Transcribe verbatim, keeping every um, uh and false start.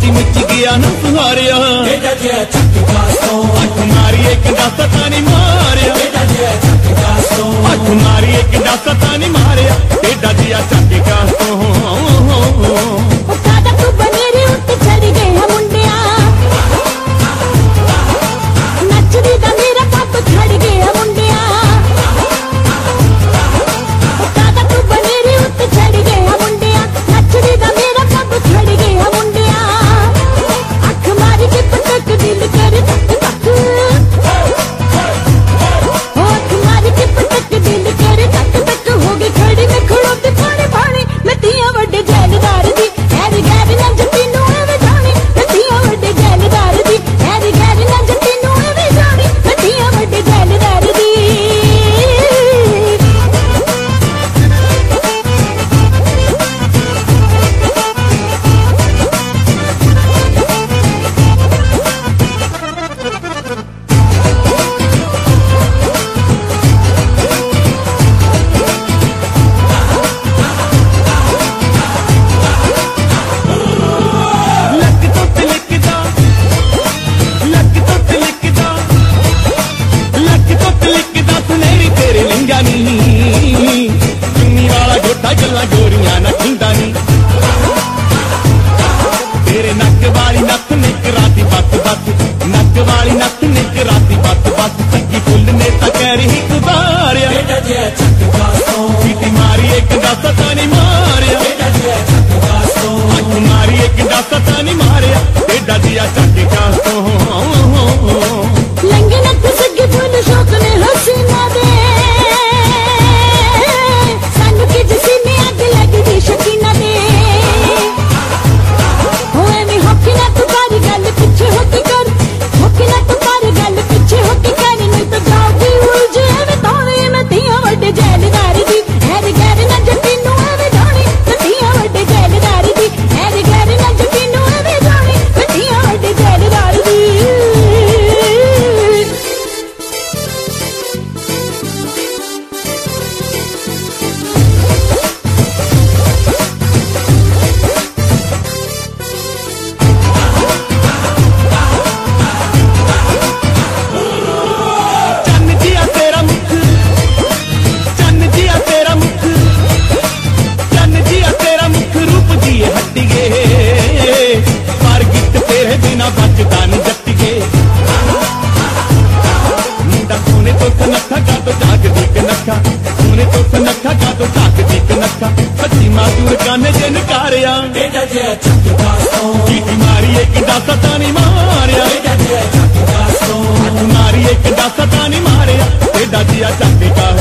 सच्ची मुच्ची गया ना सुहारिया अख मारी एक दस तानी मारिया अख मारी एक दस तानी मारिया एडा जिया चक कास गल्ला गोरियां न खिंदा नी तेरे नक वाली नथ निक राती बस बस नक वाली नथ निक राती बस बस सगी फुल ने तां कह रही गुजारिया सीटी मारी एक दस तानी मारिया अख मारी एक दस तानी मारिया एडा जिया चक कासों लंगे नक सगी फुल शौक ने हसीना दे शकीना दे होए में होके ना तू बारी गल पीछे होके कर होके ना तू बारी गल पीछे होके कर नहीं तो जाओगी उलझे में तोरे में तिया वड्डे जैलदार दी हैर गैर ना जटी नु एवे जानी तिया वड्डे जैलदार दी हैर गैर ना जटी नु एवे जानी तिया वड्डे जैलदार दी बचदा नी जट्टिए मुंडा सोने तो सनखा का तो झाक दी कनखा सोने तो सनखा का तो झाक दी कनखा सच्ची मासूर काने जे नकारिया चीटी मारी एक दस तानी मारिया मारी एक दस तानी मारिया एडा जिया चक